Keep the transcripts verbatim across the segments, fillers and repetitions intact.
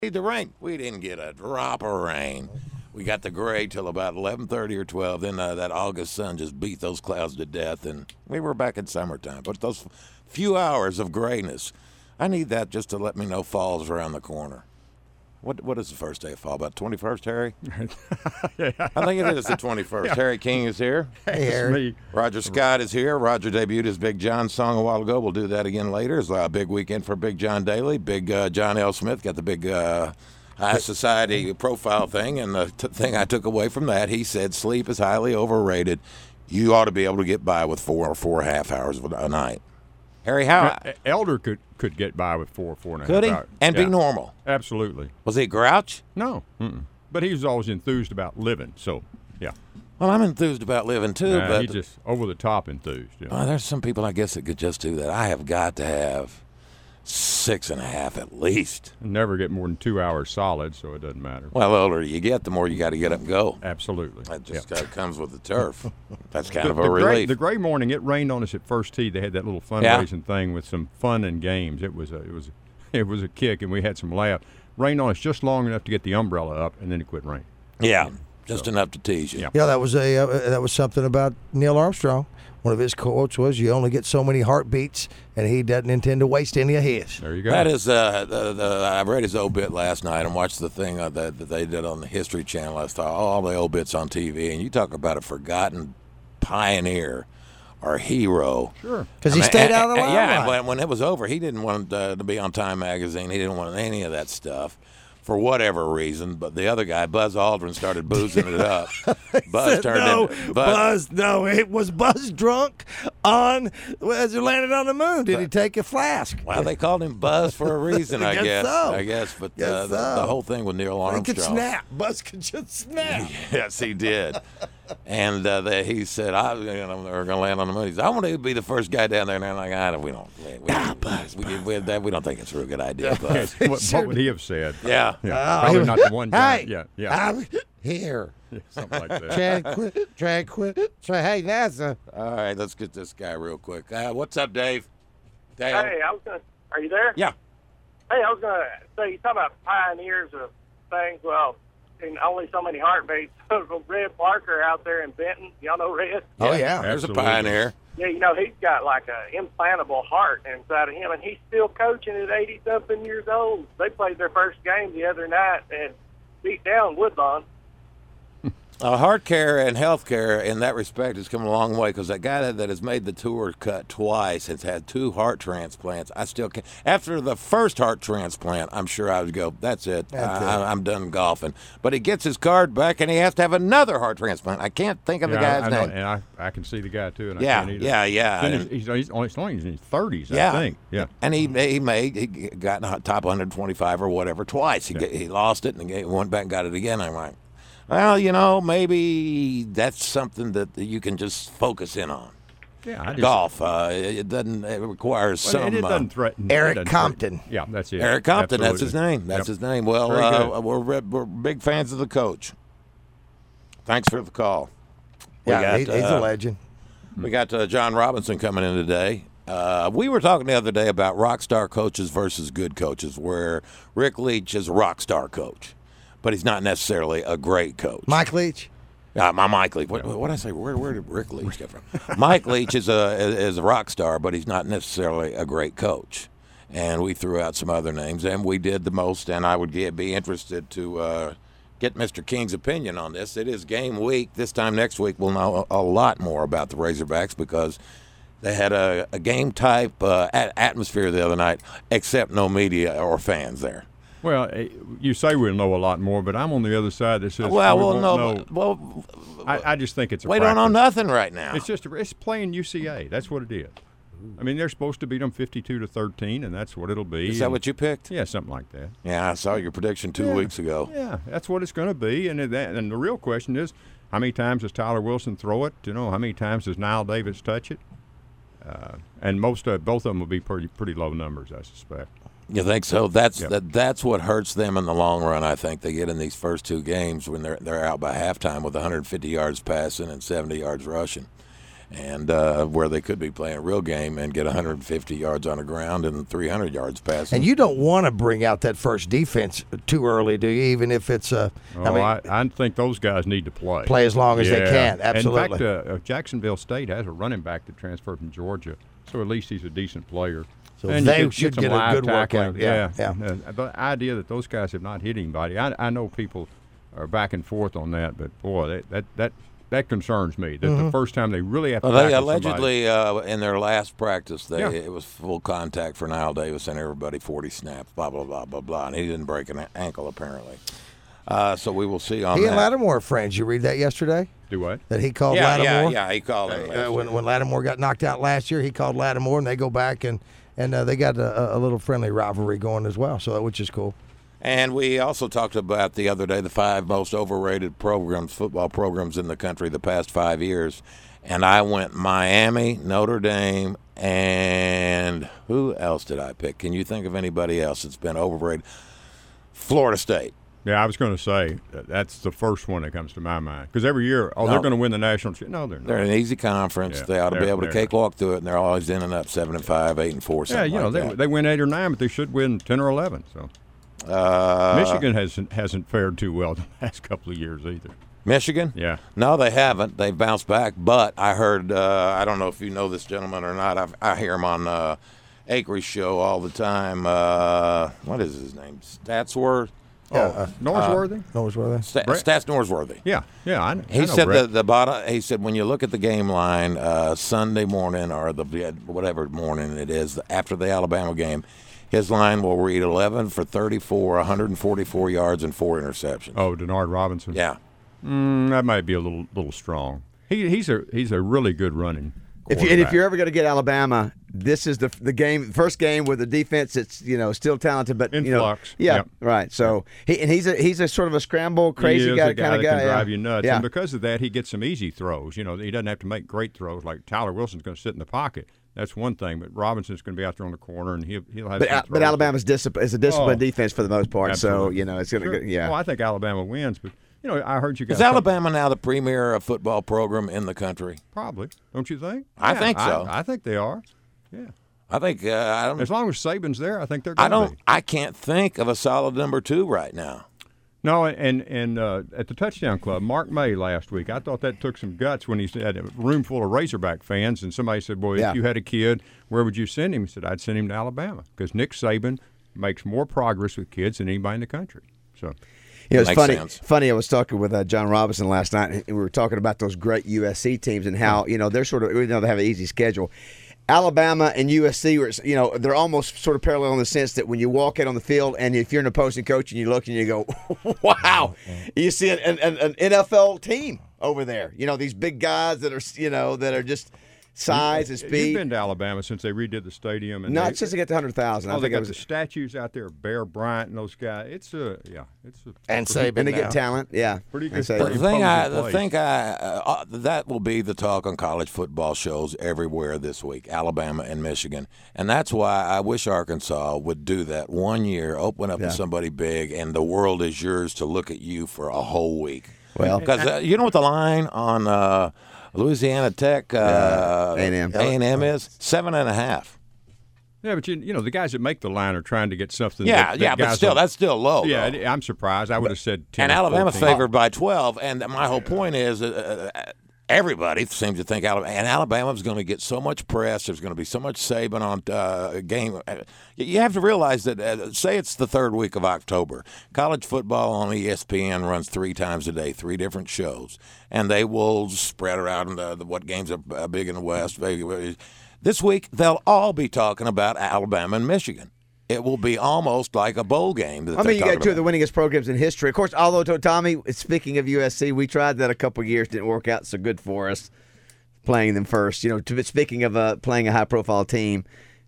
The rain. We didn't get a drop of rain. We got the gray till about eleven thirty or twelve. Then uh, that August sun just beat those clouds to death, and we were back in summertime. But those few hours of grayness, I need that just to let me know fall's around the corner. What What is the first day of fall? About twenty-first, Harry? yeah. I think it is the twenty-first. Yeah. Harry King is here. Hey, Harry. Roger Scott is here. Roger debuted his Big John song a while ago. We'll do that again later. It's a big weekend for Big John Daly. Big uh, John L. Smith got the big uh, high society profile thing, and the t- thing I took away from that, he said sleep is highly overrated. You ought to be able to get by with four or four and a half hours a night. Harry, how? Elder could, could get by with four, four and a half Could he? hours. And yeah. be normal. Absolutely. Was he a grouch? No. Mm-mm. But he was always enthused about living, so, yeah. Well, I'm enthused about living, too. Nah, but he's just over-the-top enthused. You know? Well, there's some people, I guess, that could just do that. I have got to have six and a half at least. Never get more than two hours solid, so it doesn't matter. Well, the older you get, the more you got to get up and go. Absolutely. That just yeah. kinda comes with the turf. That's kind the, of a the relief. Gray, the gray morning, it rained on us at First Tee. They had that little fundraising yeah. thing with some fun and games. It was a, it was, it was a kick, and we had some laugh. Rained on us just long enough to get the umbrella up, and then it quit raining. Yeah, and, just so. enough to tease you. Yeah, yeah that was a uh, that was something about Neil Armstrong. One of his quotes was, "You only get so many heartbeats," and he doesn't intend to waste any of his. There you go. That is, uh, the, the, I read his obit last night and watched the thing uh, that, that they did on the History Channel. I thought, oh, all the obits on T V, and you talk about a forgotten pioneer or hero. Sure. Because he stayed out of the limelight. Yeah, when, when it was over, he didn't want uh, to be on Time Magazine. He didn't want any of that stuff. For whatever reason, but the other guy, Buzz Aldrin, started boozing it up. Buzz said, turned no, into Buzz. Buzz. No, it was Buzz drunk on as he landed on the moon. Did but, he take a flask? Well, they called him Buzz for a reason, I, I guess. guess. So. I guess, but guess uh, so. the, the whole thing with Neil Armstrong. He could snap. Buzz could just snap. Yes, he did. And uh, the, he said, I, you know, "We're going to land on the moon." He said, "I want to be the first guy down there." And they're like, "I don't, we don't, we, we, ah, Buzz, we, we, we, we don't think it's a real good idea." Buzz. what, what would he have said? Yeah, yeah. Uh, Probably not the one guy. Hey, yeah, yeah. I'm here. Yeah, something like that. Tranquil, tranquil. Hey, NASA. All right, let's get this guy real quick. Uh, what's up, Dave? Dave? Hey, I was gonna. Are you there? Yeah. Hey, I was gonna say, you talk about pioneers of things. Well, and only so many heartbeats. Red Parker out there in Benton. Y'all know Red? Oh yeah, there's absolutely. a pioneer. Yeah, you know he's got like a implantable heart inside of him, and he's still coaching at eighty something years old. They played their first game the other night and beat down Woodlawn. Uh, heart care and health care in that respect has come a long way because that guy that, that has made the tour cut twice has had two heart transplants. I still can't. After the first heart transplant, I'm sure I would go, that's it. That's I, it. I'm done golfing. But he gets his card back and he has to have another heart transplant. I can't think of yeah, the guy's I, I know, name. and I, I can see the guy, too. And Yeah, I can't either. yeah, yeah. Then And- he's, he's, he's only, he's only in his thirties, Yeah. I think. Yeah. And he he made he got in the top one twenty-five or whatever twice. He Yeah. get, he lost it and he went back and got it again. I'm like, well, you know, maybe that's something that you can just focus in on. Yeah, I just, Golf, uh, it doesn't. It requires well, some. and it uh, doesn't threaten. it Eric doesn't Compton. threaten- Yeah, that's it. Eric Compton, that's his Absolutely. name. That's Yep. his name. Well, Very uh, good. we're we're big fans of the coach. Thanks for the call. We Yeah, got, he, he's uh, a legend. We got uh, John Robinson coming in today. Uh, we were talking the other day about rock star coaches versus good coaches, where Rick Leach is a rock star coach, but he's not necessarily a great coach. Mike Leach. Uh, my Mike Leach. What did I say? Where, where did Rick Leach come from? Mike Leach is a is a rock star, but he's not necessarily a great coach. And we threw out some other names, and we did the most. And I would get, be interested to uh, get Mister King's opinion on this. It is game week. This time next week, we'll know a, a lot more about the Razorbacks because they had a, a game type uh, at- atmosphere the other night, except no media or fans there. Well, eh, you say we'll know a lot more, but I'm on the other side that says Well, we we'll won't know. know. Well, I, I just think it's a we don't know practice. nothing right now. It's just a, it's playing U C A. That's what it is. I mean, they're supposed to beat them fifty-two to thirteen, and that's what it'll be. Is that And- what you picked? Yeah, something like that. Yeah, I saw your prediction two Yeah. weeks ago. Yeah, that's what it's going to be. And it- that, and the real question is, how many times does Tyler Wilson throw it? You know, how many times does Niall Davis touch it? Uh, and most of both of them will be pretty pretty low numbers, I suspect. You think so? That's Yep. that, that's what hurts them in the long run. I think they get in these first two games when they're they're out by halftime with one hundred fifty yards passing and seventy yards rushing, and uh, where they could be playing a real game and get one hundred fifty yards on the ground and three hundred yards passing. And you don't want to bring out that first defense too early, do you? Even if it's a, Oh, I mean, I, I think those guys need to play. play as long as they Yeah. can. Absolutely. In fact, uh, uh, Jacksonville State has a running back that transferred from Georgia, so at least he's a decent player. So and they you get, should get, some get a live good workout. tackling. Yeah, yeah. yeah. Uh, the idea that those guys have not hit anybody, I, I know people are back and forth on that, but boy, that that that, that concerns me. That Mm-hmm. the first time they really have to Well, they tackle allegedly, uh, in their last practice, they Yeah. it was full contact for Niall Davis and everybody, forty snaps, blah, blah, blah, blah, blah. And he didn't break an ankle, apparently. Uh, so we will see on he that. and Lattimore are friends. You read that yesterday? Do what? That he called yeah, Lattimore? yeah, yeah, he called him. Uh, when, when Lattimore got knocked out last year, he called Lattimore, and they go back, and, and uh, they got a, a little friendly rivalry going as well, so which is cool. And we also talked about the other day the five most overrated programs, football programs in the country the past five years. And I went Miami, Notre Dame, and who else did I pick? Can you think of anybody else that's been overrated? Florida State. Yeah, I was going to say that that's the first one that comes to my mind because every year, oh, No. they're going to win the national. Ch- no, they're not. They're an easy conference. Yeah, they ought to be they're- able to they're- cakewalk through it, and they're always ending up seven and five, eight and four, yeah, something you know, like they that. they win eight or nine, but they should win ten or eleven. So Uh, Michigan hasn't hasn't fared too well the last couple of years either. Michigan? Yeah. No, they haven't. They've bounced back. But I heard, uh, I don't know if you know this gentleman or not. I've, I hear him on uh, Acre's show all the time. Uh, what is his name? Statsworth? Oh, uh, Norsworthy? Norsworthy? Sta- Brett? Stats Norsworthy. yeah, yeah, I know. I He know said Brett. that the bottom. He said when you look at the game line uh, Sunday morning or the whatever morning it is after the Alabama game, his line will read eleven for thirty-four, one hundred forty-four yards and four interceptions. Oh, Denard Robinson. Yeah. Mm, that might be a little little strong. He he's a he's a really good running. If you, and if quarterback. you're ever going to get Alabama, this is the the game, first game with a defense that's you know still talented, but In you know, flux. yeah, Yep. right. So he and he's a he's a sort of a scramble, crazy he is guy, a guy kind of that guy. can yeah. drive you nuts, Yeah. and because of that, he gets some easy throws. You know, he doesn't have to make great throws like Tyler Wilson's going to sit in the pocket. That's one thing, but Robinson's going to be out there on the corner, and he'll he'll have. But some uh, but throws. Alabama's discipline is a disciplined Oh. defense for the most part. So Absolutely. you know it's going to Sure. yeah. Well, I think Alabama wins, but you know, I heard you guys. Is Alabama now the premier football program in the country? Probably, don't you think? I Yeah, think so. I, I think they are. Yeah, I think uh, I don't. as long as Saban's there, I think they're. I Gonna don't. Be. I can't think of a solid number two right now. No, and and uh, at the Touchdown Club, Mark May last week, I thought that took some guts when he had a room full of Razorback fans, and somebody said, "Boy, Yeah. if you had a kid, where would you send him?" He said, "I'd send him to Alabama because Nick Saban makes more progress with kids than anybody in the country." So, You know, it's Makes funny. sense. Funny, I was talking with uh, John Robinson last night, and we were talking about those great U S C teams and how you know they're sort of you know they have an easy schedule. Alabama and U S C, were, you know, they're almost sort of parallel in the sense that when you walk out on the field and if you're an opposing coach and you look and you go, "Wow," you see an, an, an N F L team over there. You know, these big guys that are you know that are just size and you've speed. been to Alabama since they redid the stadium, and Not they, since they got to hundred thousand. oh, I they think it got was. the statues out there, Bear Bryant and those guys. It's a yeah, it's a And Saban and they now. get talent, yeah. Pretty And good so- The Pretty thing, I, imposing the place. thing I, uh, that will be the talk on college football shows everywhere this week, Alabama and Michigan, and that's why I wish Arkansas would do that one year, open up Yeah. to somebody big, and the world is yours to look at you for a whole week. Well- because uh, you know what the line on uh, Louisiana Tech, uh, A and M. A and M is seven and a half. yeah, but you you know the guys that make the line are trying to get something. Yeah, that, that yeah, but guys still, will- that's still low. yeah. though. I'm surprised. I would have said ten. And or Alabama fourteen. favored by twelve. And my whole point is uh, uh, everybody seems to think Alabama, and Alabama's going to get so much press. There's going to be so much Saban on uh, game. Uh, You have to realize that, uh, say it's the third week of October, college football on E S P N runs three times a day, three different shows, and they will spread around uh, what games are uh, big in the West. This week, they'll all be talking about Alabama and Michigan. It will be almost like a bowl game. That I they're mean, you got talking two of about. the winningest programs in history. Of course, although to Tommy, speaking of U S C, we tried that a couple of years, didn't work out so good for us playing them first. You know, to, speaking of uh, playing a high-profile team,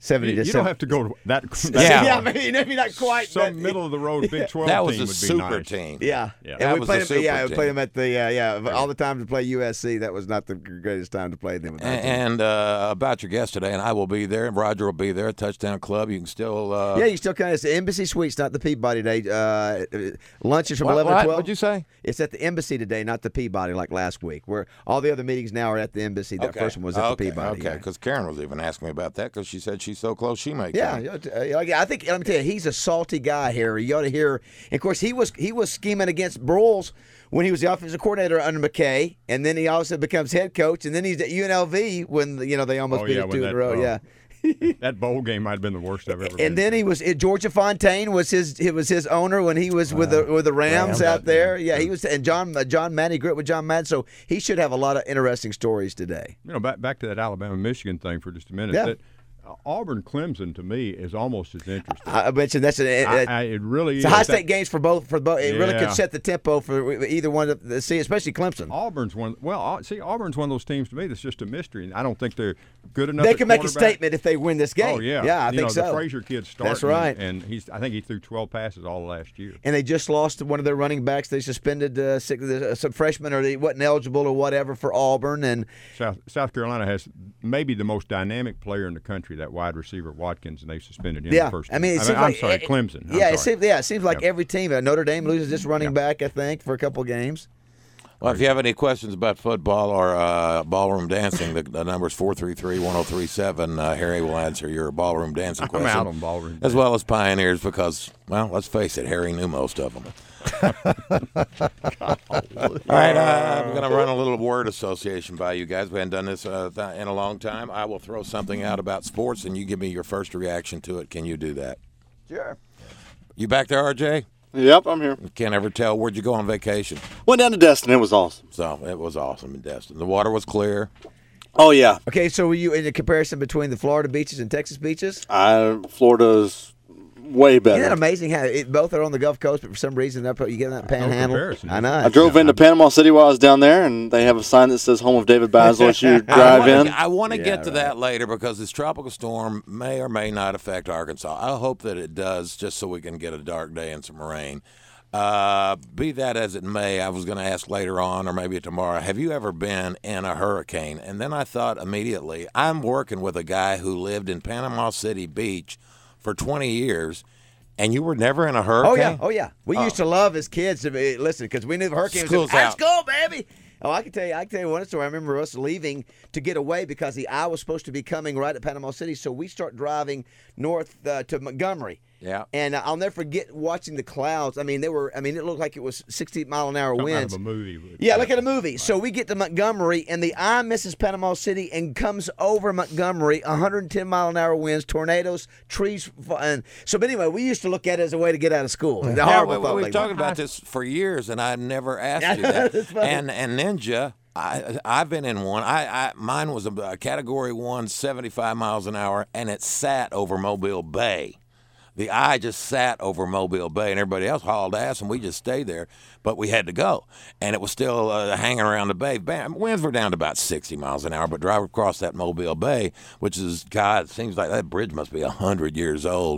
seventy You, to you seven. don't have to go to that. that Yeah. yeah, maybe, maybe not quite. Some but- middle of the road Big twelve That was team a would be super nice. team. Yeah, Yeah. And That we was played a them. Yeah, super we played team. them at the uh, yeah. All the time to play U S C, that was not the greatest time to play them. With that team. And uh, about your guest today, and I will be there, and Roger will be there at Touchdown Club. You can still. Uh, Yeah, you still kind of. It's the Embassy Suites, not the Peabody Day. Uh, lunch is from what, eleven what? to twelve. What'd you say? It's at the Embassy today, not the Peabody like last week. Where all the other meetings now are at the Embassy. That first one was at okay, the Peabody. Okay, yeah. because Karen was even asking me about that because she said she's so close she may Yeah, come. you know, uh, like, I think let me tell you, he's a salty guy, Harry. You ought to hear. And of course, he was he was scheming against Broyles when he was the offensive coordinator under McKay, and then he also becomes head coach, and then he's at U N L V when you know they almost Oh, beat yeah, it when two in that- a row. oh. Yeah. That bowl game might have been the worst I've ever been And then to. he was it, Georgia Fontaine was his it was his owner when he was with the with the Rams, Rams, out there. Yeah, he was and John uh, John Madden, he grew up with John Madden, so he should have a lot of interesting stories today. You know, back back to that Alabama Michigan thing for just a minute. Yeah. That, uh, Auburn Clemson to me is almost as interesting. I I mentioned that's an it, I, I, it really it's is. high That- state games for both for both. It really could Yeah. set the tempo for either one of the see, especially Clemson. Auburn's one. Well, Au- see, Auburn's one of those teams to me that's just a mystery, and I don't think they're good enough. They at can make a quarterback. statement if they win this game. Oh yeah, yeah, I you think know, so. The Frazier kid starting. That's right. And he's. I think he threw twelve passes all last year. And they just lost one of their running backs. They suspended uh, six, uh, some freshmen, or they wasn't eligible or whatever for Auburn. And South South Carolina has maybe the most dynamic player in the country, that wide receiver Watkins, and they suspended him yeah, the first. I mean, it time. seems I'm like sorry, it- Clemson. I'm yeah, it sorry. seems yeah, it seems like Yeah. every team. Uh, Notre Dame loses this running Yeah. back, I think, for a couple of games. Well, if you have any questions about football or uh, ballroom dancing, the, the number is four three three, one oh three seven. Uh, Harry will answer your ballroom dancing I'm question. out on ballroom. As well as Pioneers because, well, let's face it, Harry knew most of them. All right, uh, I'm going to run a little word association by you guys. We haven't done this uh, th- in a long time. I will throw something out about sports, and you give me your first reaction to it. Can you do that? Sure. You back there, R J? Yep, I'm here. Can't ever tell. Where'd you go on vacation? Went down to Destin. It was awesome. So it was awesome in Destin. The water was clear. Oh yeah, Okay, so were you in the comparison between the Florida beaches and Texas beaches? I, Florida's way better. Isn't that amazing how it, both are on the Gulf Coast, but for some reason up- you get that panhandle? comparison, I is know. it? I drove into Panama City while I was down there, and they have a sign that says "Home of David Basil" as you I drive wanna, in. I want to Yeah, get to right. that later because this tropical storm may or may not affect Arkansas. I hope that it does, just so we can get a dark day and some rain. Uh, be that as it may, I was going to ask later on or maybe tomorrow, have you ever been in a hurricane? And then I thought immediately, I'm working with a guy who lived in Panama City Beach for twenty years, and you were never in a hurricane? Oh yeah, oh yeah. We used to love as kids to be, listen because we knew the hurricane School's was let's out. go, baby. Oh, I can tell you, I can tell you one story. I remember us leaving to get away because the eye was supposed to be coming right at Panama City, so we start driving north uh, to Montgomery. Yeah. And uh, I'll never forget watching the clouds. I mean, they were. I mean, it looked like it was sixty mile an hour Something out winds. of a movie. but- Yeah, like in a movie. So we get to Montgomery, and the eye misses Panama City and comes over Montgomery, one hundred ten mile an hour winds, tornadoes, trees. fa- And so, but anyway, we used to look at it as a way to get out of school. The Yeah, horrible we, thought we've like talked that. about this for years, and I never asked Yeah, you that. that's funny. and and Ninja, I I've been in one. I, I mine was a, a Category One, seventy-five miles an hour, and it sat over Mobile Bay. The eye just sat over Mobile Bay, and everybody else hauled ass, and we just stayed there. But we had to go, and it was still uh, hanging around the bay. Bam, winds were down to about sixty miles an hour, but drive across that Mobile Bay, which is, God, it seems like that bridge must be one hundred years old,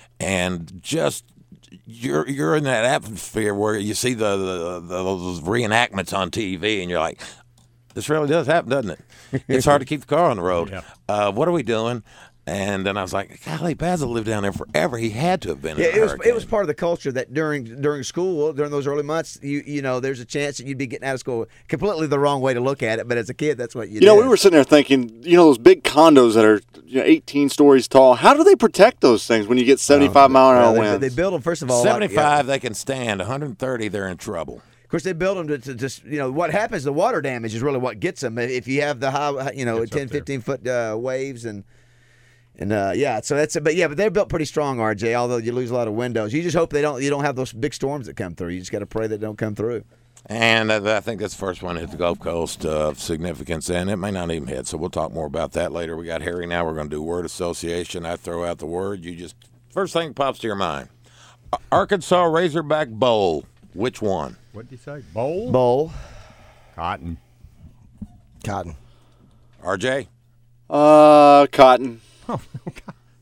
and just you're you're in that atmosphere where you see the, the, the those reenactments on T V, and you're like, this really does happen, doesn't it? It's hard to keep the car on the road. Yeah. Uh, what are we doing? And then I was like, golly, Basil lived down there forever. He had to have been Yeah, in a it was hurricane. it was part of the culture that during during school during those early months, you you know, there's a chance that you'd be getting out of school completely the wrong way to look at it. But as a kid, that's what you. You know, did. we were sitting there thinking, you know, those big condos that are you know, eighteen stories tall. How do they protect those things when you get seventy-five mile an Well, hour they, winds? they build them first of all. like, yeah. seventy-five they can stand. one hundred thirty they're in trouble. Of course, they build them to, to just, you know, what happens, the water damage is really what gets them. If you have the high, you know, Gets up ten, there. fifteen foot uh, waves and, and uh, yeah, so that's, but yeah, but they're built pretty strong, R J, although you lose a lot of windows. You just hope they don't, you don't have those big storms that come through. You just got to pray they don't come through. And uh, I think that's the first one hit the Gulf Coast uh, of significance, and it may not even hit. So we'll talk more about that later. We got Harry now. We're going to do word association. I throw out the word. You just, first thing pops to your mind. Arkansas Razorback Bowl. Which one? What did you say? Bowl? Bowl. Cotton. Cotton. R J? uh, cotton.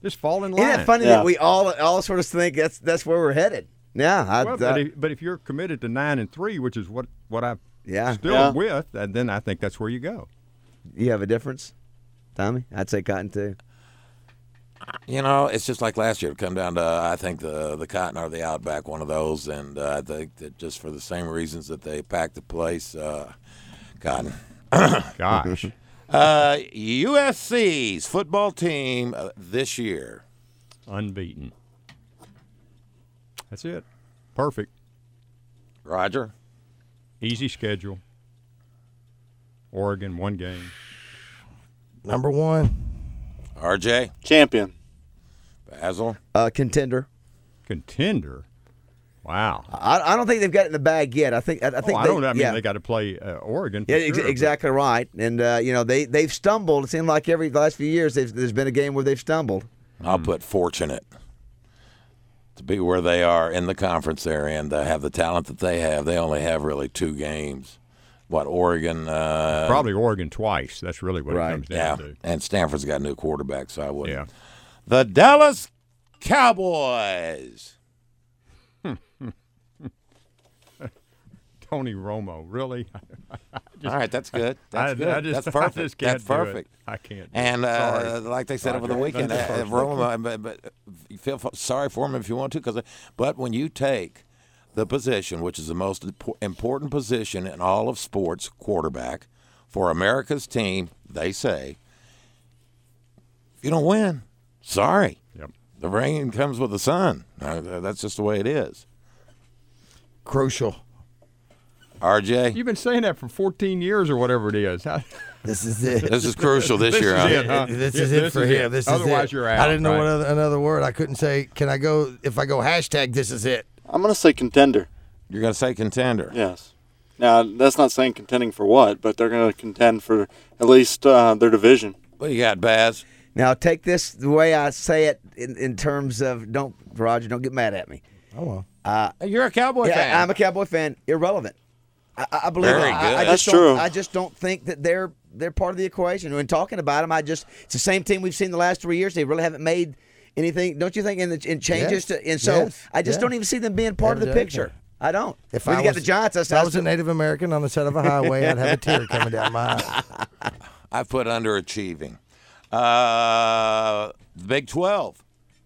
Just fall in line. Isn't it funny Yeah. that we all all sort of think that's that's where we're headed? Yeah, I, Well, I- but, if, but if you're committed to nine and three, which is what what I yeah. still Yeah. with, and then I think that's where you go. You have a difference, Tommy? I'd say Cotton too. You know, it's just like last year. It come down to uh, I think the the Cotton or the Outback, one of those, and uh, I think that just for the same reasons that they packed the place, uh, Cotton. Gosh. Uh, U S C's football team uh, this year. Unbeaten. That's it. Perfect. Roger. Easy schedule. Oregon, one game. Number one. R J. Champion. Basil. Uh, contender. Contender. Wow. I, I don't think they've got it in the bag yet. I think I, I think oh, I they, don't know. I mean, yeah. they got to play uh, Oregon. For Yeah, ex- sure, but- exactly right. And uh, you know they they've stumbled. It seemed like every the last few years they've, there's been a game where they've stumbled. I'll put fortunate to be where they are in the conference they're in, to have the talent that they have. They only have really two games. What, Oregon? Uh, Probably Oregon twice. That's really what Right. it comes Yeah, down to. and Stanford's got a new quarterback, so I wouldn't. Yeah. The Dallas Cowboys. Tony Romo, really? All right, that's good. That's I, good. I just, that's perfect. I just can't that's do it. perfect. I can't. do And it. uh, Sorry. like they said over the Roger. weekend, That's uh, the first Roma, but, but you feel f- sorry for him if you want to, because but when you take the position, which is the most impo- important position in all of sports, quarterback for America's team, they say, if you don't win, sorry, Yep. the rain comes with the sun. Uh, that's just the way it is. Crucial. R J, You've been saying that for fourteen years or whatever it is. How- This is it. this is crucial this, This year. is huh? it, huh? This Yeah, is it this for is him. it. This is Otherwise, it. you're out, I didn't know right? what other, another word. I couldn't say. Can I go? If I go hashtag, this is it. I'm going to say contender. You're going to say contender. Yes. Now, that's not saying contending for what, but they're going to contend for at least uh, their division. What do you got, Baz? Now take this the way I say it in, in terms of don't Roger, don't get mad at me. Oh well. You're a Cowboy Yeah, fan. I'm a Cowboy fan. Irrelevant. I, I believe Very it. I, good. I That's just don't, true. I just don't think that they're they're part of the equation. When talking about them, I just it's the same team we've seen the last three years. They really haven't made anything. Don't you think in the in changes Yes. to and so Yes. I just Yeah. don't even see them being part of the Every day. picture. I don't. If when I you was, got the Giants, I, if I was a Native American on the side of a highway, I'd have a tear coming down my eye. I've put underachieving. Uh, the Big twelve.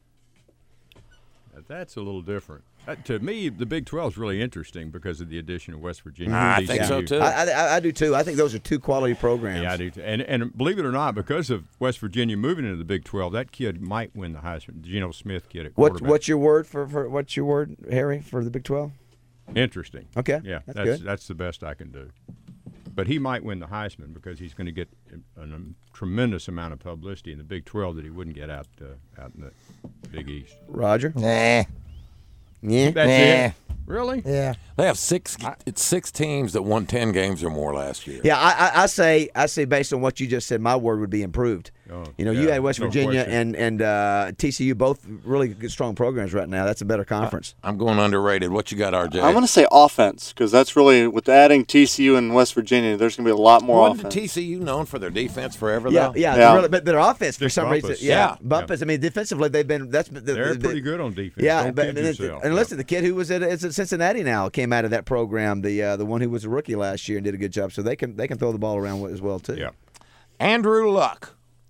That's a little different. Uh, to me, the Big twelve is really interesting because of the addition of West Virginia. I T C U. think so, too. I, I, I do too. I think those are two quality programs. Yeah, I do too. And, and believe it or not, because of West Virginia moving into the Big twelve, that kid might win the Heisman. Geno Smith kid at What, quarterback. what's your word for, for what's your word, Harry, for the Big twelve? Interesting. Okay, Yeah, that's that's good. that's the best I can do. But he might win the Heisman because he's going to get a, a tremendous amount of publicity in the Big twelve that he wouldn't get out uh, out in the Big East. Roger. Nah. Yeah. That's Nah. it. Really? Yeah. They have six. It's six teams that won ten games or more last year. Yeah, I, I, I say I say based on what you just said, my word would be improved. Oh, you know, you yeah, had West no Virginia question. and and uh, T C U, both really good, strong programs right now. That's a better conference. I'm going underrated. What you got, R J? I'm going to say offense because that's really, with adding T C U and West Virginia, there's going to be a lot more Wasn't offense. T C U known for their defense forever, yeah, though? yeah, Yeah. Really, but their offense for Just some Bumpus. reason, yeah, Yeah. Bumpus. I mean, defensively they've been that's the, They're the, pretty good on defense. Yeah, Don't but kid and, yourself. and listen, the kid who was at, is at Cincinnati now came out of that program. The uh, the one who was a rookie last year and did a good job. So they can they can throw the ball around as well too. Yeah. Andrew Luck.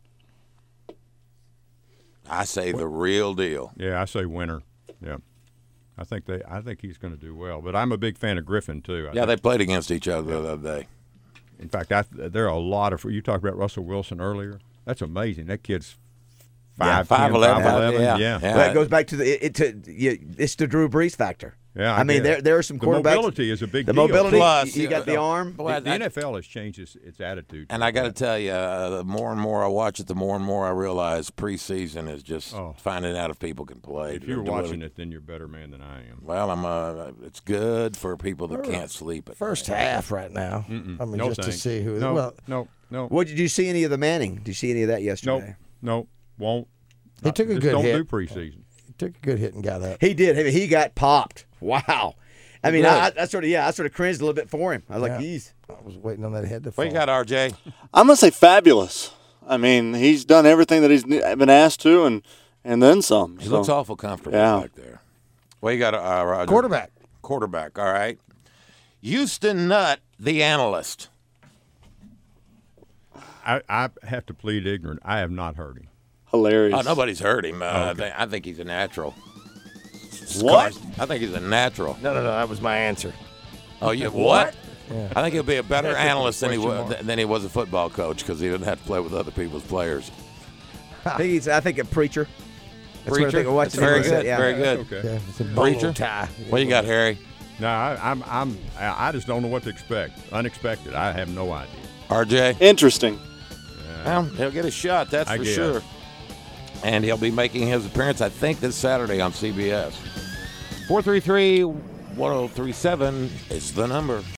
I say the real deal. Yeah, I say winner. Yeah. I think they. I think he's going to do well. But I'm a big fan of Griffin too. I Yeah, think. they played against each other the other day. In fact, I, there are a lot of. You talked about Russell Wilson earlier. That's amazing. That kid's Yeah, five, five eleven, yeah, yeah. yeah. Well, that goes back to the it, it to you, it's the Drew Brees factor. Yeah, I, I mean get there it. there are some The quarterbacks. mobility is a big the deal. mobility. Plus, you, you got uh, the arm. Well, The I- N F L has changed its, its attitude. And I got to tell you, uh, the more and more I watch it, the more and more I realize preseason is just Oh. finding out if people can play. If you're watching it, then you're a better man than I am. Well, I'm. Uh, it's good for people that can't sleep at First night. half right now. Mm-mm. I mean, no just thanks. to see who. No, Well, no, no, What did you see any of the Manning? Did you see any of that no, yesterday? no, won't. He took a Just good don't hit. do preseason. he took a good hit and got up. He did. I mean, he got popped. Wow. I mean, Good. I, I sort of yeah, I sort of cringed a little bit for him. I was like, Yeah. geez. I was waiting on that head to fall. What you got, R J? I'm going to say fabulous. I mean, he's done everything that he's been asked to, and and then some. He so. looks awful comfortable Yeah. back there. Well, you got a uh, Roger. Quarterback. Quarterback, all right. Houston Nutt, the analyst. I, I have to plead ignorant. I have not heard him. Hilarious. Oh, nobody's heard him. Uh, I, Okay. think, I think he's a natural. What? I think he's a natural. No, no, no. That was my answer. Oh, you what? Yeah. I think he'll be a better That's a analyst than he, question was, mark. than he was a football coach because he didn't have to play with other people's players. I think he's. I think a preacher. That's what I Preacher? think. Watch That's very the- good. Yeah. Very That's good. okay. Yeah, it's a Preacher? bolo tie. What you got, Harry? No, I, I'm. I'm. I I just don't know what to expect. Unexpected. I have no idea. R J? Interesting. Well, he'll get a shot, that's I for guess. sure. And he'll be making his appearance, I think, this Saturday on C B S. four three three, one oh three seven is the number.